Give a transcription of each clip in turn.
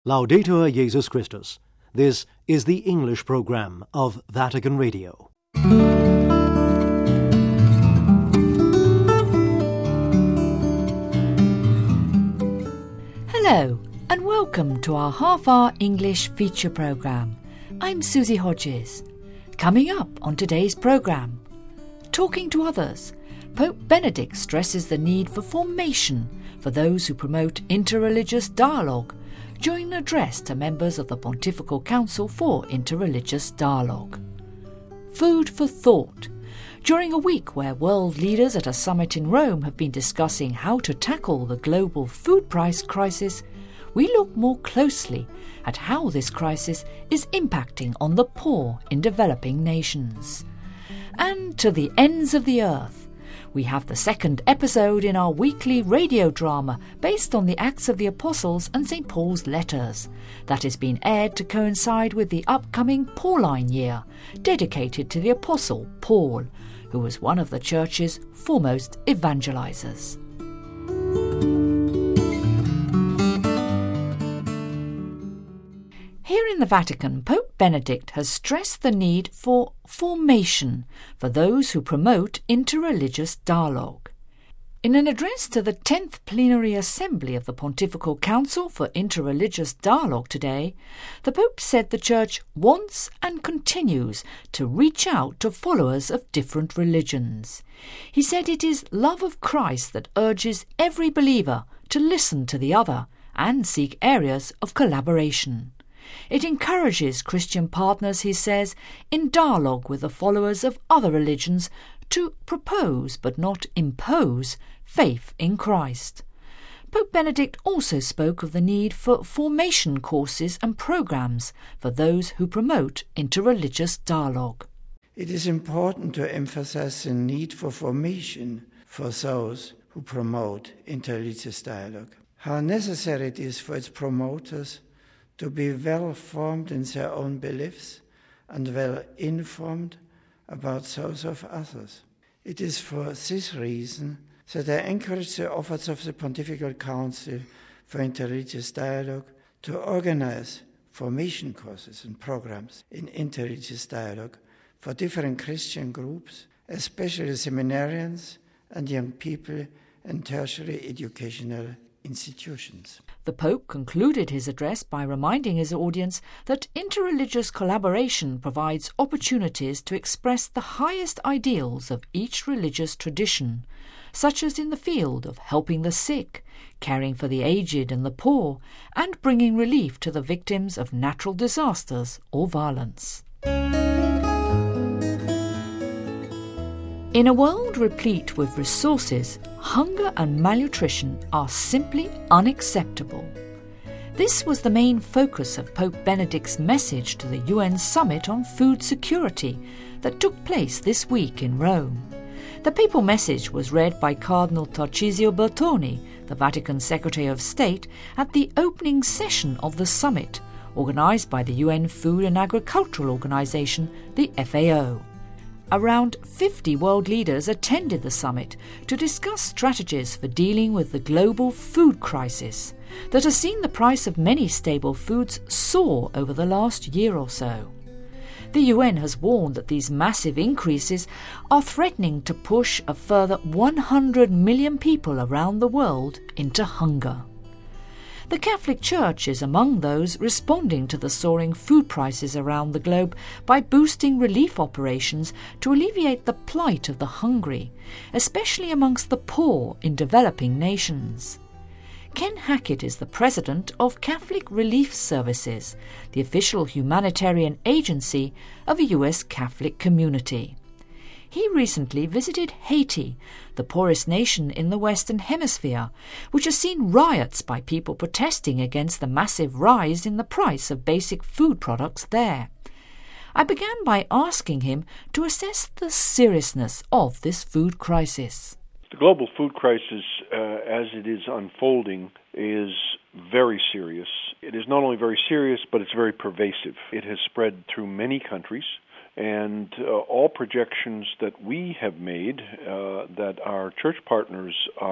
Laudetur Jesus Christus. This is the English program of Vatican Radio. Hello, and welcome to our half-hour English feature program. I'm Susie Hodges. Coming up on today's program, talking to others, Pope Benedict stresses the need for formation for those who promote interreligious dialogue during an address to members of the Pontifical Council for Interreligious Dialogue. Food for thought. During a week where world leaders at a summit in Rome have been discussing how to tackle the global food price crisis, we look more closely at how this crisis is impacting on the poor in developing nations. And to the ends of the earth, we have the second episode in our weekly radio drama based on the Acts of the Apostles and St. Paul's letters that is being aired to coincide with the upcoming Pauline year, dedicated to the Apostle Paul, who was one of the Church's foremost evangelizers. Here in the Vatican, Pope Benedict has stressed the need for formation for those who promote interreligious dialogue. In an address to the 10th Plenary Assembly of the Pontifical Council for Interreligious Dialogue today, the Pope said the Church wants and continues to reach out to followers of different religions. He said it is love of Christ that urges every believer to listen to the other and seek areas of collaboration. It encourages Christian partners, he says, in dialogue with the followers of other religions to propose but not impose faith in Christ. Pope Benedict also spoke of the need for formation courses and programs for those who promote interreligious dialogue. It is important to emphasize the need for formation for those who promote interreligious dialogue. How necessary it is for its promoters to be well formed in their own beliefs and well informed about those of others. It is for this reason that I encourage the office of the Pontifical Council for Interreligious Dialogue to organize formation courses and programs in interreligious dialogue for different Christian groups, especially seminarians and young people in tertiary educational institutions. The Pope concluded his address by reminding his audience that interreligious collaboration provides opportunities to express the highest ideals of each religious tradition, such as in the field of helping the sick, caring for the aged and the poor, and bringing relief to the victims of natural disasters or violence. In a world replete with resources, hunger and malnutrition are simply unacceptable. This was the main focus of Pope Benedict's message to the UN Summit on Food Security that took place this week in Rome. The papal message was read by Cardinal Tarcisio Bertone, the Vatican Secretary of State, at the opening session of the summit, organised by the UN Food and Agricultural Organization, the FAO. Around 50 world leaders attended the summit to discuss strategies for dealing with the global food crisis that has seen the price of many staple foods soar over the last year or so. The UN has warned that these massive increases are threatening to push a further 100 million people around the world into hunger. The Catholic Church is among those responding to the soaring food prices around the globe by boosting relief operations to alleviate the plight of the hungry, especially amongst the poor in developing nations. Ken Hackett is the president of Catholic Relief Services, the official humanitarian agency of a US Catholic community. He recently visited Haiti, the poorest nation in the Western Hemisphere, which has seen riots by people protesting against the massive rise in the price of basic food products there. I began by asking him to assess the seriousness of this food crisis. The global food crisis, as it is unfolding, is very serious. It is not only very serious, but it's very pervasive. It has spread through many countries. And all projections that we have made, that our church partners are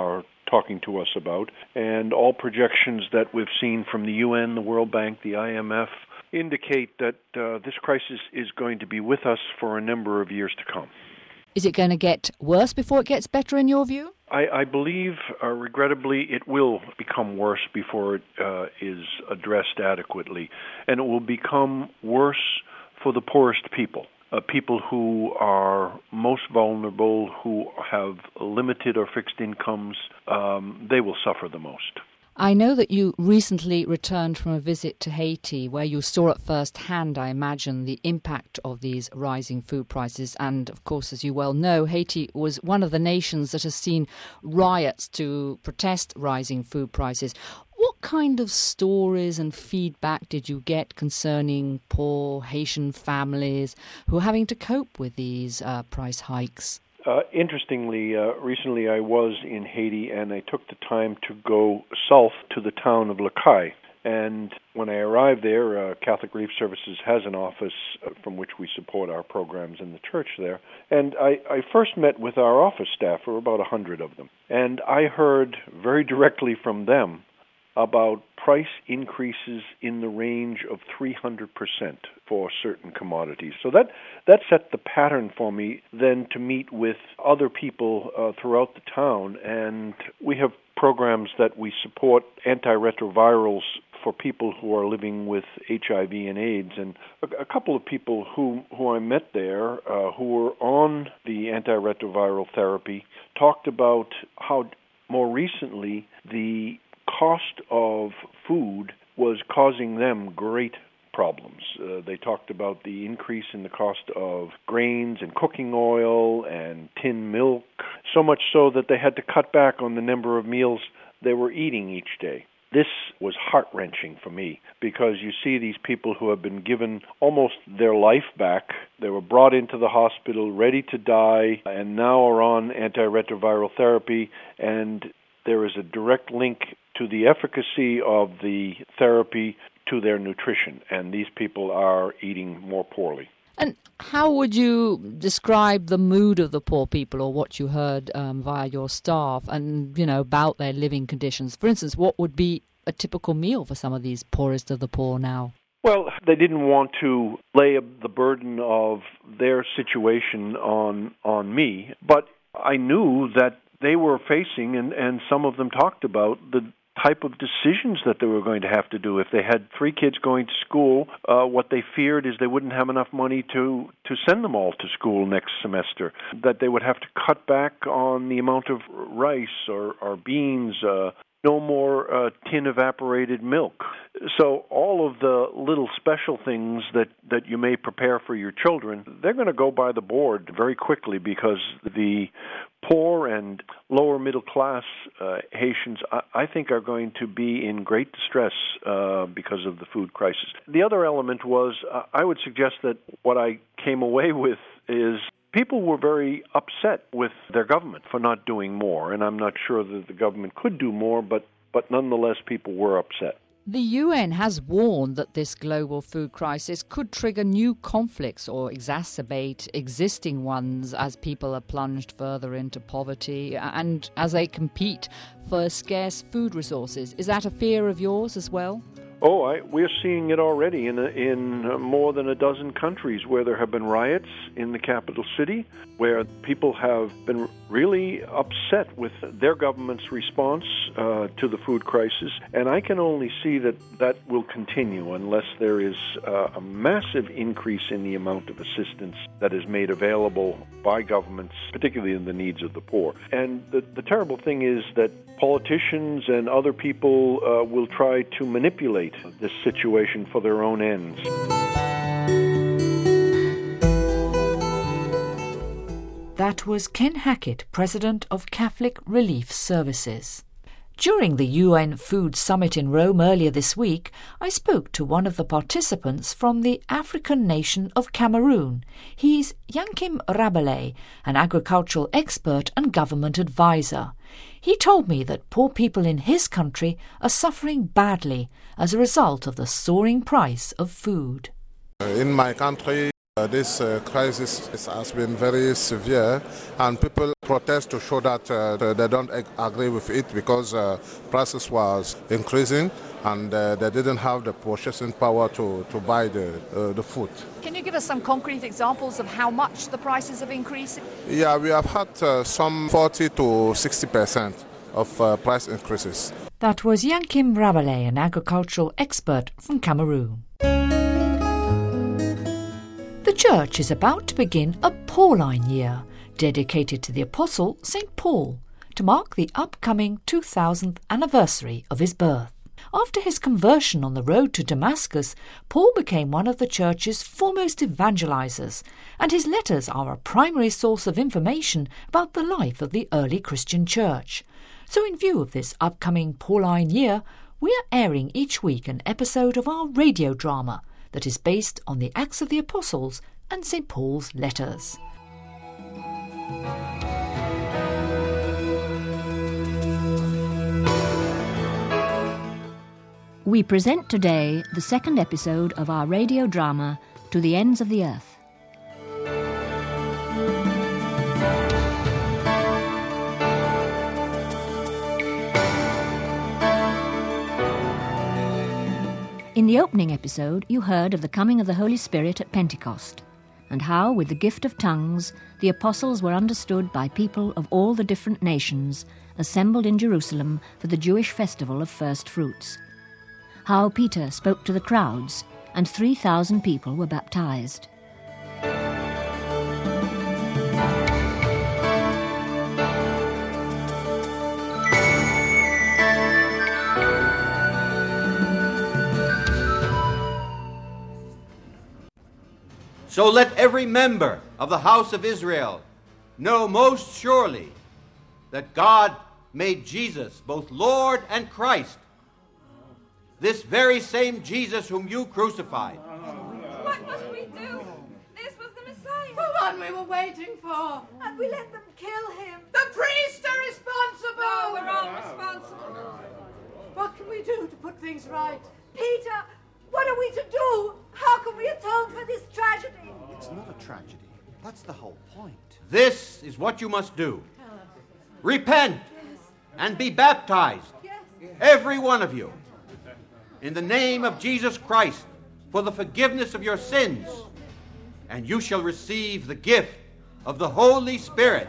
talking to us about. And all projections that we've seen from the UN, the World Bank, the IMF, indicate that this crisis is going to be with us for a number of years to come. Is it going to get worse before it gets better in your view? I believe, regrettably, it will become worse before it is addressed adequately. And it will become worse for the poorest people, people who are most vulnerable, who have limited or fixed incomes. They will suffer the most. I know that you recently returned from a visit to Haiti where you saw at first hand, I imagine, the impact of these rising food prices. And, of course, as you well know, Haiti was one of the nations that has seen riots to protest rising food prices. What kind of stories and feedback did you get concerning poor Haitian families who are having to cope with these price hikes? Interestingly, recently I was in Haiti and I took the time to go south to the town of Le Caille. And when I arrived there, Catholic Relief Services has an office from which we support our programs in the church there. And I first met with our office staff, there were about 100 of them. And I heard very directly from them about price increases in the range of 300% for certain commodities. So that set the pattern for me then to meet with other people throughout the town, and we have programs that we support antiretrovirals for people who are living with HIV and AIDS. And a couple of people who I met there who were on the antiretroviral therapy talked about how more recently the cost of food was causing them great problems. They talked about the increase in the cost of grains and cooking oil and tin milk, so much so that they had to cut back on the number of meals they were eating each day. This was heart-wrenching for me because you see these people who have been given almost their life back. They were brought into the hospital ready to die and now are on antiretroviral therapy, and there is a direct link to the efficacy of the therapy to their nutrition, and these people are eating more poorly. And how would you describe the mood of the poor people, or what you heard via your staff, and about their living conditions? For instance, what would be a typical meal for some of these poorest of the poor now? Well, they didn't want to lay the burden of their situation on me, but I knew that they were facing, and some of them talked about the type of decisions that they were going to have to do. If they had 3 kids going to school, what they feared is they wouldn't have enough money to send them all to school next semester, that they would have to cut back on the amount of rice or beans, no more tin evaporated milk. So all of the little special things that you may prepare for your children, they're going to go by the board very quickly because the poor and lower middle class Haitians, I think, are going to be in great distress because of the food crisis. The other element was, I would suggest that what I came away with is people were very upset with their government for not doing more, and I'm not sure that the government could do more, but nonetheless people were upset. The UN has warned that this global food crisis could trigger new conflicts or exacerbate existing ones as people are plunged further into poverty and as they compete for scarce food resources. Is that a fear of yours as well? We're seeing it already in more than a dozen countries where there have been riots in the capital city, where people have been really upset with their government's response to the food crisis. And I can only see that will continue unless there is a massive increase in the amount of assistance that is made available by governments, particularly in the needs of the poor. And the terrible thing is that politicians and other people will try to manipulate this situation for their own ends. That was Ken Hackett, President of Catholic Relief Services. During the UN Food Summit in Rome earlier this week, I spoke to one of the participants from the African nation of Cameroon. He's Yankim Rabelais, an agricultural expert and government advisor. He told me that poor people in his country are suffering badly as a result of the soaring price of food. In my country, this crisis has been very severe, and people protest to show that they don't agree with it because prices was increasing and they didn't have the purchasing power to buy the food. Can you give us some concrete examples of how much the prices have increased? Yeah, we have had some 40 to 60% of price increases. That was Yankim Rabelais, an agricultural expert from Cameroon. The church is about to begin a Pauline year, dedicated to the Apostle St. Paul, to mark the upcoming 2000th anniversary of his birth. After his conversion on the road to Damascus, Paul became one of the church's foremost evangelizers, and his letters are a primary source of information about the life of the early Christian church. So in view of this upcoming Pauline year, we are airing each week an episode of our radio drama that is based on the Acts of the Apostles and St. Paul's letters. We present today the second episode of our radio drama, To the Ends of the Earth. In the opening episode, you heard of the coming of the Holy Spirit at Pentecost, and how, with the gift of tongues, the apostles were understood by people of all the different nations assembled in Jerusalem for the Jewish festival of first fruits. How Peter spoke to the crowds, and 3,000 people were baptized. So let every member of the house of Israel know most surely that God made Jesus both Lord and Christ, this very same Jesus whom you crucified. What must we do? This was the Messiah. The one we were waiting for. And we let them kill him. The priests are responsible. No, we're all responsible. What can we do to put things right? Peter, what are we to do? How can we atone for this tragedy? It's not a tragedy. That's the whole point. This is what you must do. Repent and be baptized, every one of you, in the name of Jesus Christ for the forgiveness of your sins, and you shall receive the gift of the Holy Spirit.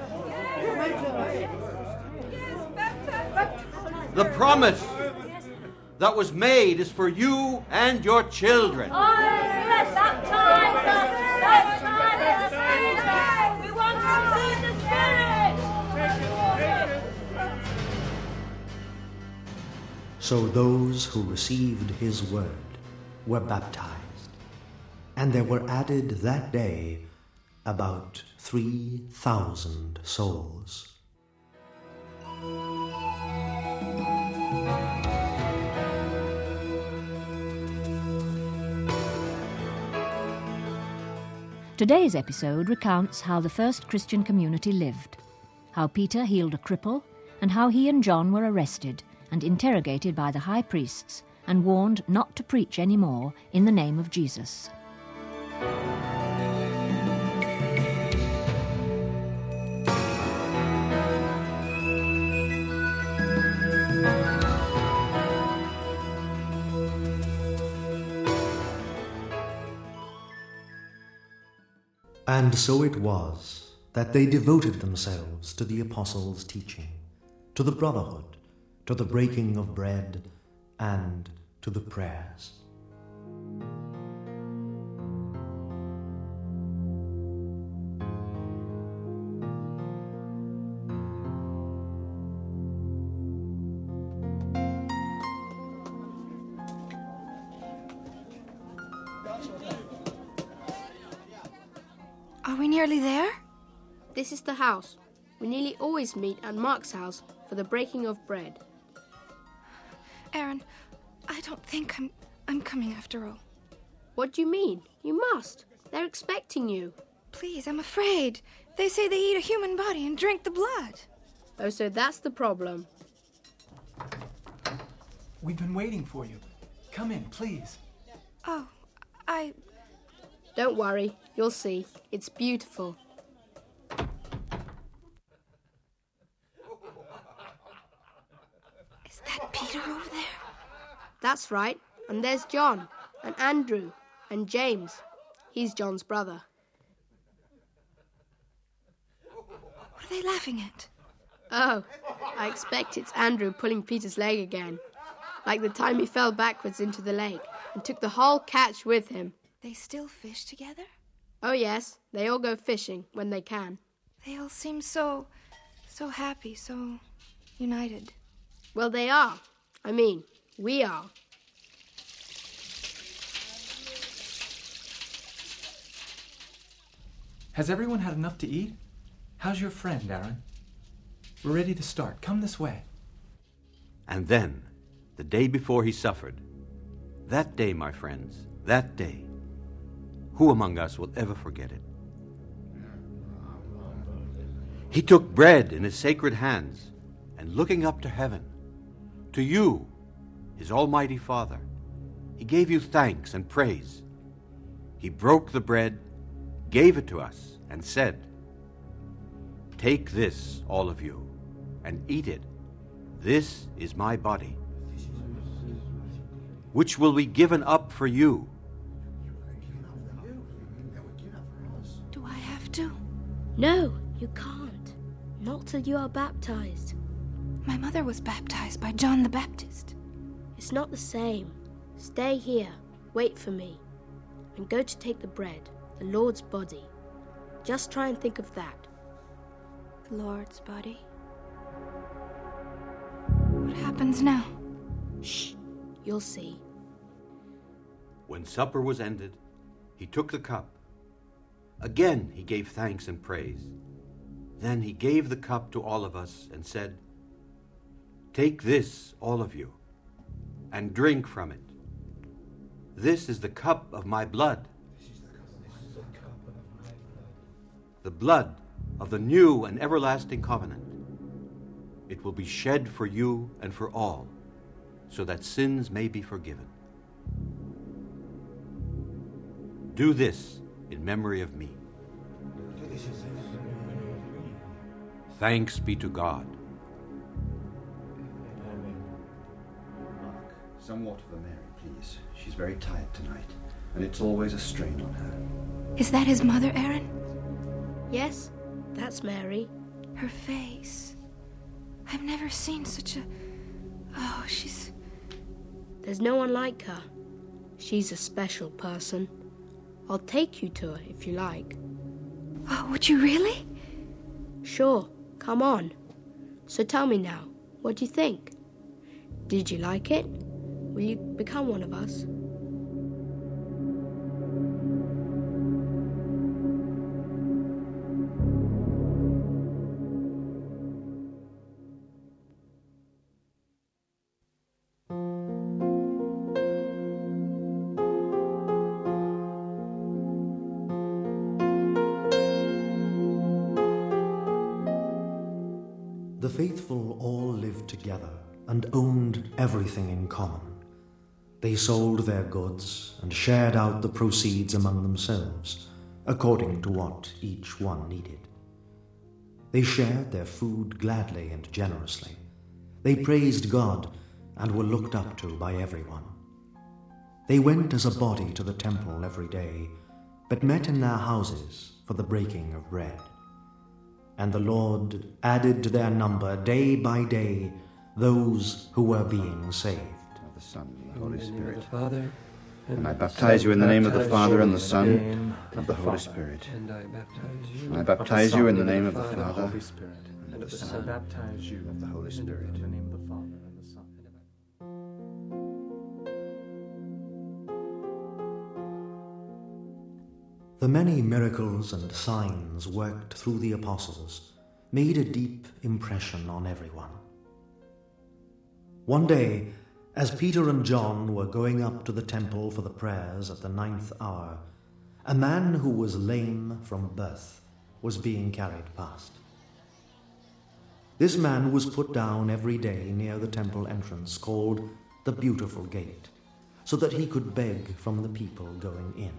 The promise that was made is for you and your children. We want to receive the Spirit. So those who received his word were baptized, and there were added that day about 3,000 souls. Today's episode recounts how the first Christian community lived, how Peter healed a cripple, and how he and John were arrested and interrogated by the high priests and warned not to preach any more in the name of Jesus. And so it was that they devoted themselves to the apostles' teaching, to the brotherhood, to the breaking of bread, and to the prayers. Are we nearly there? This is the house. We nearly always meet at Mark's house for the breaking of bread. Aaron, I don't think I'm coming after all. What do you mean? You must. They're expecting you. Please, I'm afraid. They say they eat a human body and drink the blood. Oh, so that's the problem. We've been waiting for you. Come in, please. Oh, Don't worry. You'll see. It's beautiful. That's right. And there's John, and Andrew, and James. He's John's brother. What are they laughing at? Oh, I expect it's Andrew pulling Peter's leg again. Like the time he fell backwards into the lake and took the whole catch with him. They still fish together? Oh yes, they all go fishing when they can. They all seem so happy, so united. Well, they are. I mean, we are. Has everyone had enough to eat? How's your friend, Aaron? We're ready to start. Come this way. And then, the day before he suffered, that day, my friends, that day, who among us will ever forget it? He took bread in his sacred hands, and looking up to heaven, to you, his almighty Father, he gave you thanks and praise. He broke the bread, gave it to us, and said, "Take this, all of you, and eat it. This is my body, which will be given up for you." Do I have to? No, you can't. Not till you are baptized. My mother was baptized by John the Baptist. It's not the same. Stay here, wait for me. I'm going to take the bread, the Lord's body. Just try and think of that. The Lord's body. What happens now? Shh, you'll see. When supper was ended, he took the cup. Again he gave thanks and praise. Then he gave the cup to all of us and said, "Take this, all of you, and drink from it. This is the cup of my blood, the blood of the new and everlasting covenant. It will be shed for you and for all, so that sins may be forgiven. Do this in memory of me." Thanks be to God. Mark, some water for Mary, please. She's very tired tonight, and it's always a strain on her. Is that his mother, Aaron? Yes, that's Mary. Her face. I've never seen such a... Oh, she's... There's no one like her. She's a special person. I'll take you to her if you like. Oh, would you really? Sure, come on. So tell me now, what do you think? Did you like it? Will you become one of us? The faithful all lived together and owned everything in common. They sold their goods and shared out the proceeds among themselves, according to what each one needed. They shared their food gladly and generously. They praised God and were looked up to by everyone. They went as a body to the temple every day, but met in their houses for the breaking of bread. And the Lord added to their number day by day those who were being saved. Of the Son and the Holy Spirit. The Father, and I baptize you in the name of the Father and the Son and of the Holy Spirit. And I baptize you in the name of the Father, Father Holy Spirit, and of the Son, baptize you of the Holy Spirit. In the name of the Father and the Son. The many miracles and signs worked through the apostles made a deep impression on everyone. One day, as Peter and John were going up to the temple for the prayers at the 9th hour, a man who was lame from birth was being carried past. This man was put down every day near the temple entrance called the Beautiful Gate, so that he could beg from the people going in.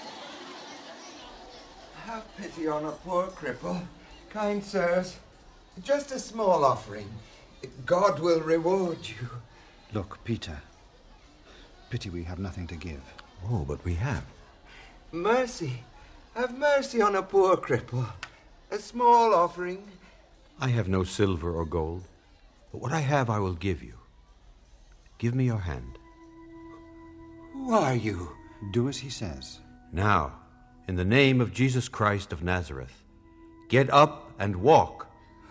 Have pity on a poor cripple, kind sirs. Just a small offering. God will reward you. Look, Peter. Pity we have nothing to give. Oh, but we have. Mercy. Have mercy on a poor cripple. A small offering. I have no silver or gold, but what I have I will give you. Give me your hand. Who are you? Do as he says. Now, in the name of Jesus Christ of Nazareth, get up and walk.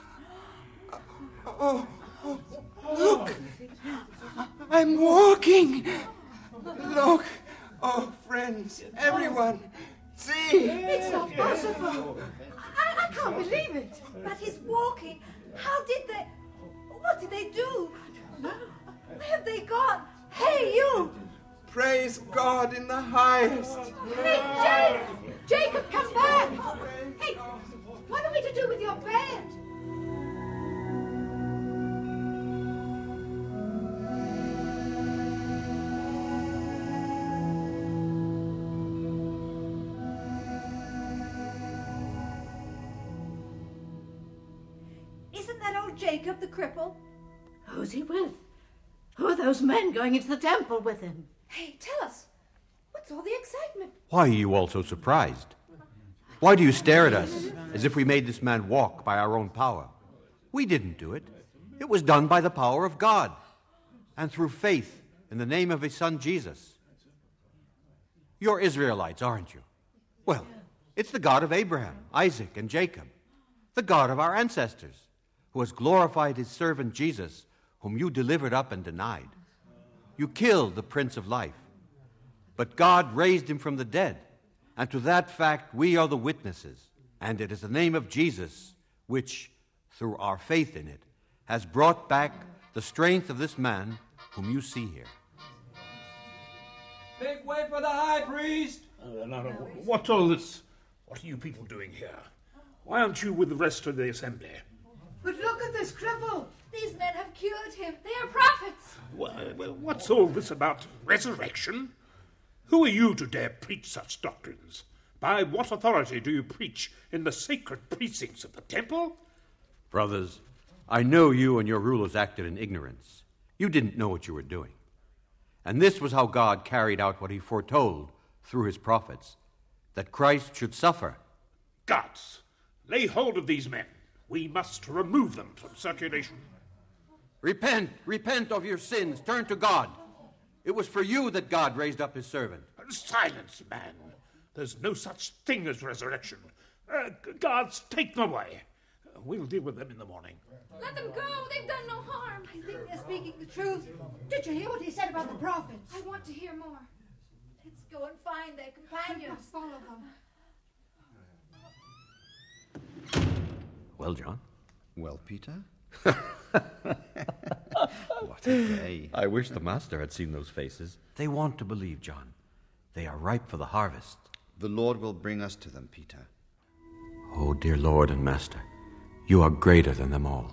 Oh, look! I'm walking! Look! Oh, friends, everyone, see! It's not possible! I can't believe it! But he's walking. How did they... What did they do? Where have they gone? Hey, you! Praise God in the highest! Hey, Jacob, come back! Hey, what are we to do with your bed? Isn't that old Jacob the cripple? Who's he with? Who are those men going into the temple with him? Hey, tell us. What's all the excitement? Why are you all so surprised? Why do you stare at us as if we made this man walk by our own power? We didn't do it. It was done by the power of God and through faith in the name of his son Jesus. You're Israelites, aren't you? Well, it's the God of Abraham, Isaac, and Jacob, the God of our ancestors, who has glorified his servant Jesus, whom you delivered up and denied. You killed the Prince of Life, but God raised him from the dead, and to that fact we are the witnesses. And it is the name of Jesus which, through our faith in it, has brought back the strength of this man whom you see here. Make way for the high priest! What's all this? What are you people doing here? Why aren't you with the rest of the assembly? But look at this cripple! These men have cured him. They are prophets! Well, what's all this about resurrection? Who are you to dare preach such doctrines? By what authority do you preach in the sacred precincts of the temple? Brothers, I know you and your rulers acted in ignorance. You didn't know what you were doing. And this was how God carried out what he foretold through his prophets, that Christ should suffer. Guards, lay hold of these men. We must remove them from circulation. Repent of your sins. Turn to God. It was for you that God raised up his servant. Silence, man. There's no such thing as resurrection. Guards, take them away. We'll deal with them in the morning. Let them go. They've done no harm. I think they're speaking the truth. Did you hear what he said about the prophets? I want to hear more. Let's go and find their companions. Follow them. Well, John? Well, Peter? What a day. I wish the master had seen those faces. They want to believe, John. They are ripe for the harvest. The Lord will bring us to them, Peter. Oh, dear Lord and Master, you are greater than them all.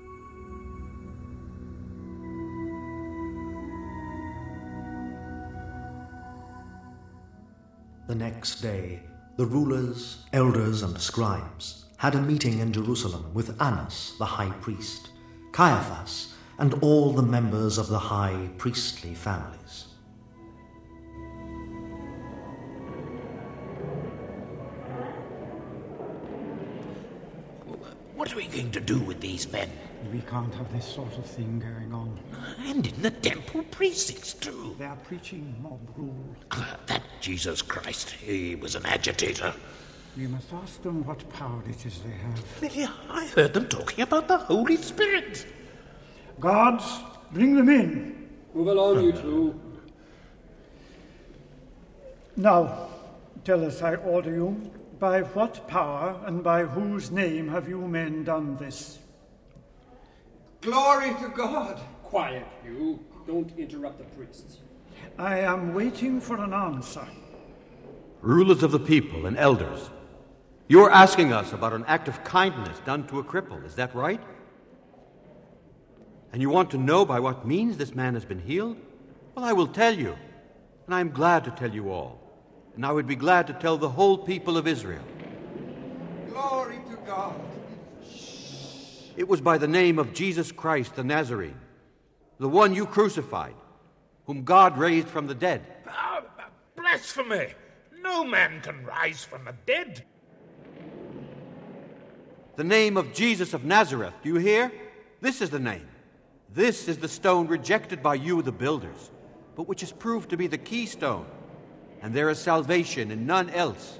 The next day, the rulers, elders, and scribes had a meeting in Jerusalem with Annas, the high priest, Caiaphas, and all the members of the high priestly families. What are we going to do with these men? We can't have this sort of thing going on. And in the temple precincts, too. They are preaching mob rule. That Jesus Christ, he was an agitator. We must ask them what power it is they have. Yeah, I heard them talking about the Holy Spirit. Guards, bring them in. Move along, you two. Now, tell us, I order you, by what power and by whose name have you men done this? Glory to God! Quiet, you. Don't interrupt the priests. I am waiting for an answer. Rulers of the people and elders, you are asking us about an act of kindness done to a cripple, is that right? And you want to know by what means this man has been healed? Well, I will tell you, and I am glad to tell you all. And I would be glad to tell the whole people of Israel. Glory to God! It was by the name of Jesus Christ the Nazarene, the one you crucified, whom God raised from the dead. Blasphemy! No man can rise from the dead. The name of Jesus of Nazareth, do you hear? This is the name. This is the stone rejected by you, the builders, but which has proved to be the keystone. And there is salvation in none else.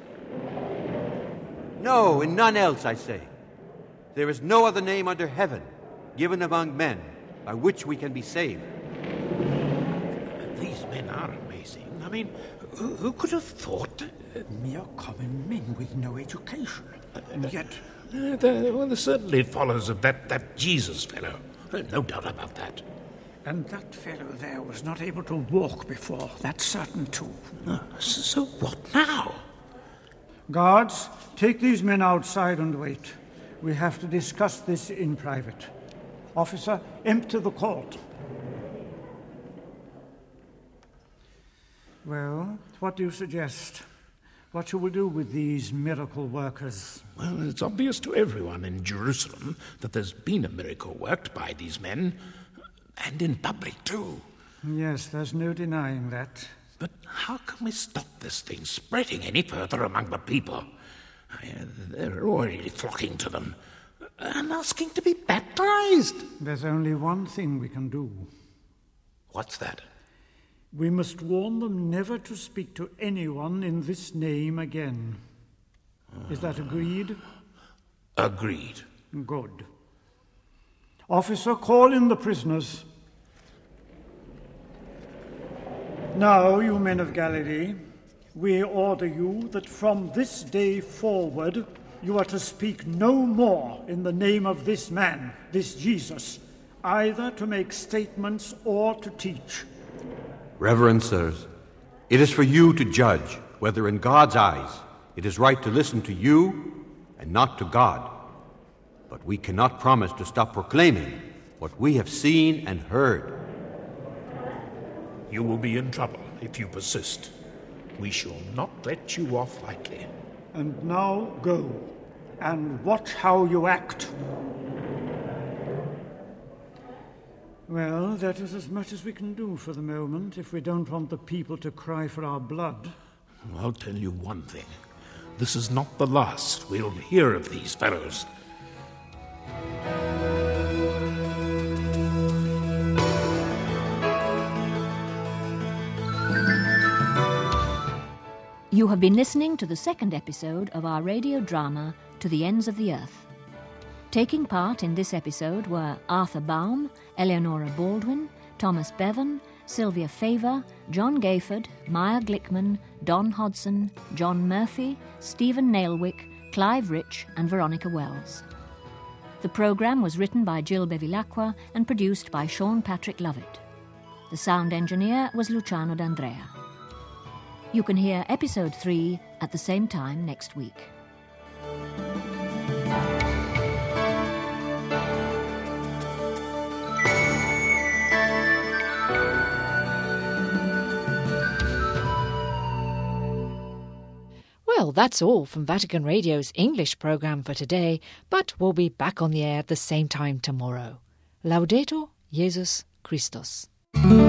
No, in none else, I say. There is no other name under heaven given among men by which we can be saved. These men are amazing. I mean, who could have thought? Mere common men with no education. And yet... There certainly follows of that Jesus fellow. No doubt about that. And that fellow there was not able to walk before. That's certain, too. So what now? Guards, take these men outside and wait. We have to discuss this in private. Officer, empty the court. Well, what do you suggest? What shall we do with these miracle workers? Well, it's obvious to everyone in Jerusalem that there's been a miracle worked by these men, and in public too. Yes, there's no denying that. But how can we stop this thing spreading any further among the people? They're already flocking to them and asking to be baptized. There's only one thing we can do. What's that? We must warn them never to speak to anyone in this name again. Is that agreed? Agreed. Good. Officer, call in the prisoners. Now, you men of Galilee, we order you that from this day forward you are to speak no more in the name of this man, this Jesus, either to make statements or to teach. Reverend sirs, it is for you to judge whether in God's eyes it is right to listen to you and not to God. But we cannot promise to stop proclaiming what we have seen and heard. You will be in trouble if you persist. We shall not let you off lightly. And now go, and watch how you act. Well, that is as much as we can do for the moment, if we don't want the people to cry for our blood. I'll tell you one thing. This is not the last we'll hear of these fellows. You have been listening to the second episode of our radio drama, To the Ends of the Earth. Taking part in this episode were Arthur Baum, Eleonora Baldwin, Thomas Bevan, Sylvia Favor, John Gayford, Maya Glickman, Don Hodson, John Murphy, Stephen Nailwick, Clive Rich and Veronica Wells. The programme was written by Jill Bevilacqua and produced by Sean Patrick Lovett. The sound engineer was Luciano D'Andrea. You can hear episode 3 at the same time next week. Well, that's all from Vatican Radio's English programme for today, but we'll be back on the air at the same time tomorrow. Laudetur Jesus Christus.